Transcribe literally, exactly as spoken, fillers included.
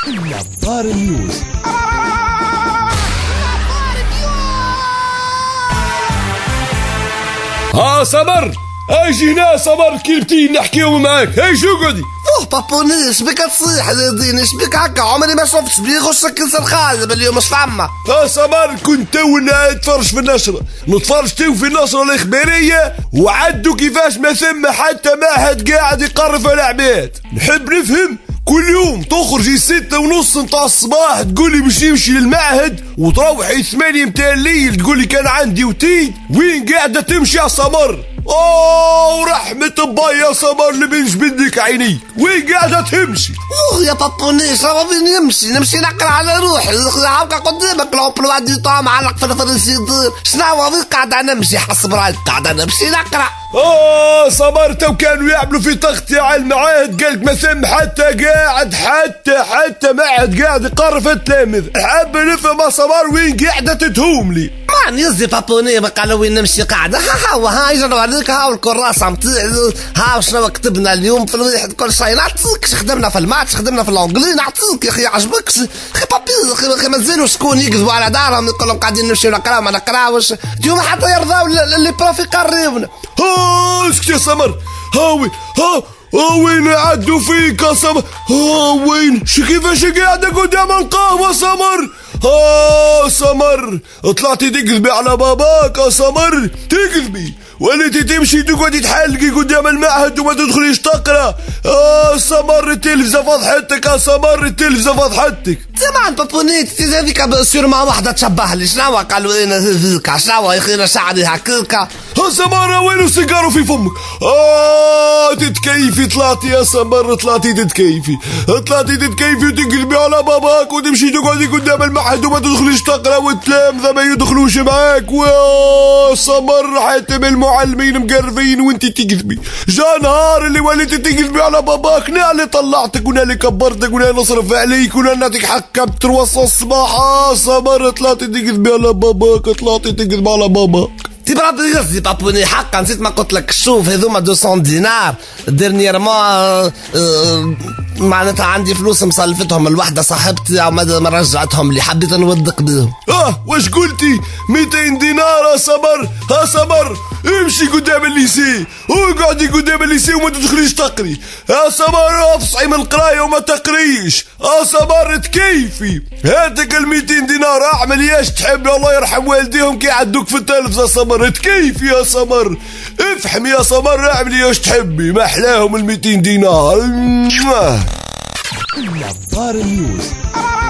نظار نيوز. ها صبر، اجي هنا صبر كلمتين نحكيهم معاك. هاي شو قعدي؟ اوه بابوني شبيك تصيح ديني شبيك هكا؟ عمري ما شفت شبيه يخش كنسر خالد اليوم مش فما. ها صبر كنت تو نتفرج في النشرة، نتفرج تو في النشرة الإخبارية وعدوا كيفاش ما ثم حتى معهد قاعد يقرف على عباد. نحب نفهم كل يوم تخرجي ستة ونص نتاع الصباح تقولي باش نمشي للمعهد وتروحي ثمانية متاع الليل تقولي كان عندي وتيد. وين قاعدة تمشي يا صبر؟ اوه ورحمة الله يا صبر اللي بين جبدك عيني، وين قاعدة تمشي؟ اوه يا بابوني شرب نمشي نمشي نقرا على روحي هاكا قدامك لومبلوا دي طون معلق في الفرنسيطير. شنو وين قاعدة نمشي؟ حسب رايك قاعدة نمشي نقرا. اه صبر تو كانوا يعملوا في تغطية على المعاهد قالك ما ثم حتى قاعد حتى حتى معهد قاعد يقرف التلاميذ. حاب نفهم يا صبر وين قاعدة تتهوم لي؟ ما نيزي بابوني ما قالوا وين نمشي قاعدة. ها ها وها يجروا عليك ها الكراسة متاعي ها شنو كتبنا اليوم في الواحد كل شيء نعطيك. خدمنا في الماتش خدمنا في الانجلي نعطيك يا اخي عجبكش اخي بابي يا اخي مازالوا شكون يكذبوا على دارهم يقول لهم قاعدين نمشيو نقراو ما نقراوش اليوم حتى يرضاو اللي بروف يقريونا. ها اسكت يا سمر. ها وين ها ها وين عدوا فيك يا سمر؟ ها وين شو كيفاش قاعدة قدام القهوة سمر؟ ها سمر طلعتي تكذبي على باباك يا سمر؟ تكذبي ولا تمشي تقعدي تحلقي قدام المعهد وما تدخليش تقرا؟ اه سمر التلفزة فضحتك يا سمر التلفزة فضحتك. زمان بابونيت هذيك سير مع واحدة تشبه لي. شنو قالوا انا هذيك شنو يا اخي انا شعري هكاكا. ها سمر وين سيجارو في فمك؟ اه تتكيفي طلعتي يا سمر طلعتي تتكيفي طلعتي تتكيفي وتقلبي على باباك وتمشي تقعدي قدام المعهد وما تدخليش تقرا والتلامذة ما يدخلوش معاك. ويا سمر حتى المعلمين مقرفين وانت تكذبي. جا نهار اللي وليتي تكذبي على باباك انا اللي طلعتك وانا اللي كبرتك وانا نصرف عليك وانا نعطيك حقك بتروص الصباح. اه سمر طلعتي تكذبي على باباك طلعتي تكذبي على باباك. تبرد قصدي بابوني حقا نسيت ما قلت لك. شوف هذوما مئتين دينار ديرنييرمون اه اه معناتها عندي فلوس مصلفتهم الوحده صاحبتي او ما رجعتهم لي حبيت نوثق بهم. اه واش قلتي؟ مئتين دينار يا سمر؟ ها سمر امشي قدام الليسي وقعدي قدام الليسي وما تدخليش تقري. يا سمر افصعي من القرايه وما تقريش. يا سمر تكيفي هاتك المئتين دينار اعمل ياش تحب الله يرحم والديهم كي يعدوك في التلفزه. يا سمر تكيفي يا سمر افحمي يا سمر اعملي ياش تحبي ما احلاهم المئتين دينار. نظار نيوز.